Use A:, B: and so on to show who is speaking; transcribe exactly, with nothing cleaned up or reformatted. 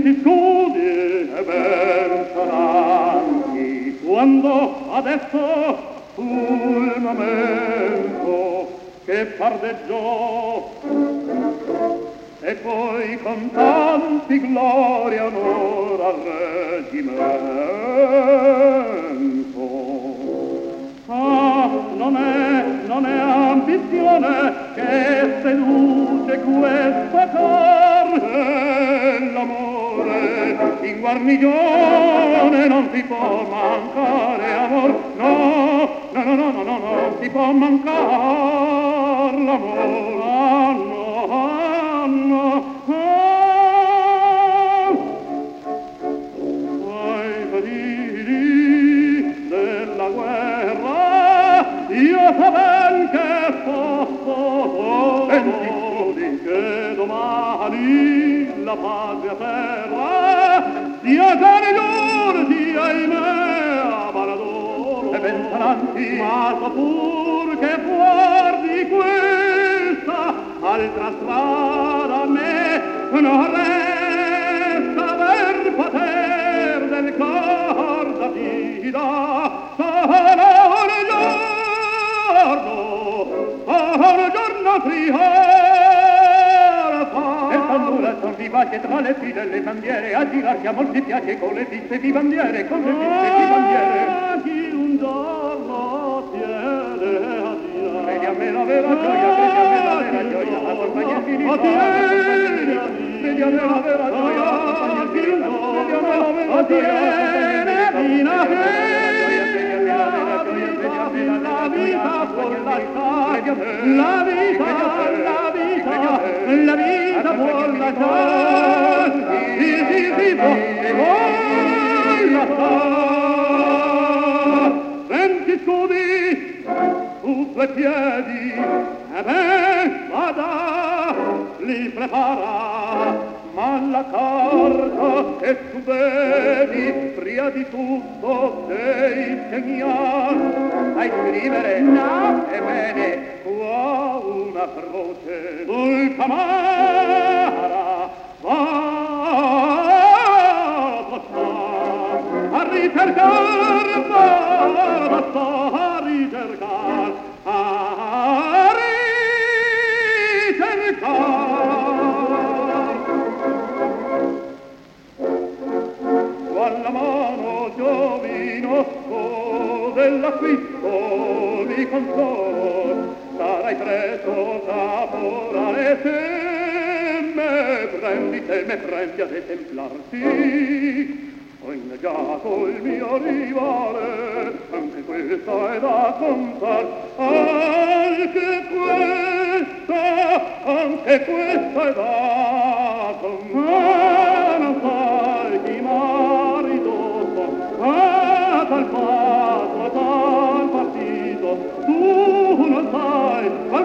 A: venti scudi e ben saranti, quando adesso sul momento che pardeggiò e poi con tanti gloria onor al reggimento. Ah, non è, non è ambizione che seduce questo cor, e l'amore in guarnigione non si può mancare, amor, no, no, no, no, no, no, non si può mancare l'amor, ah, no, ah, no, ah. Ai pericoli della guerra io so ben che posso senti che domani la patria terra sia cari giorni ahimè a Baladoro e ben saranti, ma so pur che fuor di questa altra strada a me non resta per poter del cor da vida solo un giorno un giorno friar fa e pandura son vivace tra le file le bandiere a girarsi a molti piace con le viste di bandiere con le viste di bandiere chi un giorno tiene a girare vedi a me la vera gioia vedi a me la vera gioia accompagna il finito vedi a me la vera gioia accompagna il finito vedi a me la vera gioia accompagna il la vita può lasciare la vita la vita la vita può lasciare il vivo e vuol lasciare venti scudi su due piedi e ben vada li prepara ma la carta che tu vedi pria di tutto devi segnar a scrivere no ebbene qua una croce sul camara va a ricercar va a ricercar a ricercar alla mano giovinosco dell'acquisto mi consol sarai presto caporale se me prendi se me prendi ad esemplarti ho inneggiato il mio rivale anche questa è da contar anche questa anche questa è da contar non sai chi tal patro, tal partito, tu non sai